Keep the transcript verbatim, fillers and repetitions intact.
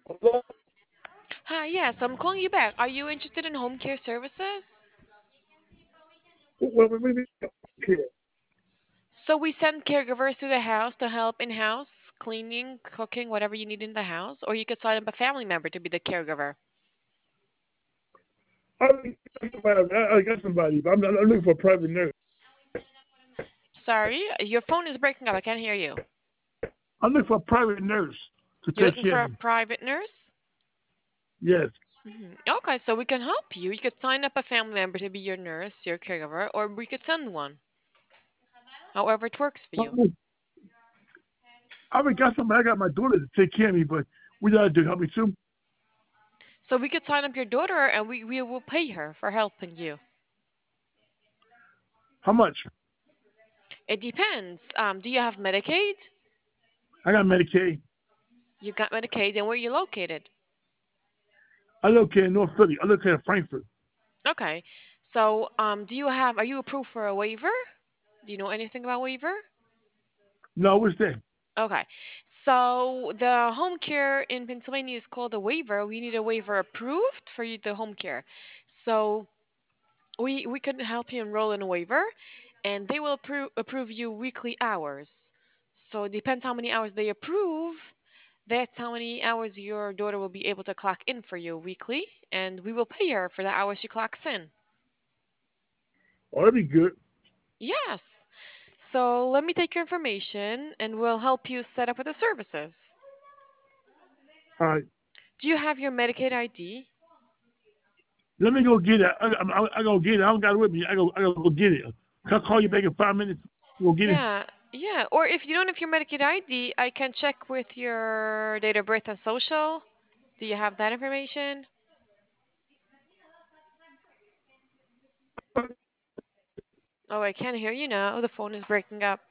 Hello? Hi, yes, I'm calling you back. Are you interested in home care services? What, what, what, what, So we send caregivers to the house to help in house, cleaning, cooking, whatever you need in the house, or you could sign up a family member to be the caregiver. I got somebody, I, I got somebody, but I'm, I'm looking for a private nurse. Sorry, your phone is breaking up. I can't hear you. I'm looking for a private nurse to You're take looking care for of a me. private nurse? Yes. hmm Okay, so we can help you. You could sign up a family member to be your nurse, your caregiver, or we could send one. However it works for you. I already got somebody. I got my daughter to take care of me, but what you gotta do? Help me too? So we could sign up your daughter and we, we will pay her for helping you. How much? It depends. Um, do you have Medicaid? I got Medicaid. You got Medicaid, and where you located? I live here in North Philly. I live here in Frankfurt. Okay. So, um, do you have, are you approved for a waiver? Do you know anything about waiver? No, what's that? Okay. So, the home care in Pennsylvania is called a waiver. We need a waiver approved for you, the home care. So, we we can help you enroll in a waiver, and they will approve approve you weekly hours. So, it depends how many hours they approve. That's how many hours your daughter will be able to clock in for you weekly, and we will pay her for the hours she clocks in. Oh, that'd be good. Yes. So let me take your information and we'll help you set up with the services. All right. Do you have your Medicaid I D? Let me go get it. I, I, I, I go get it. I don't got it with me. I go. I gotta go get it. Can I call you back in five minutes? Go get it. Yeah, yeah. Or if you don't have your Medicaid I D, I can check with your date of birth and social. Do you have that information? Oh, I can't hear you now. The phone is breaking up.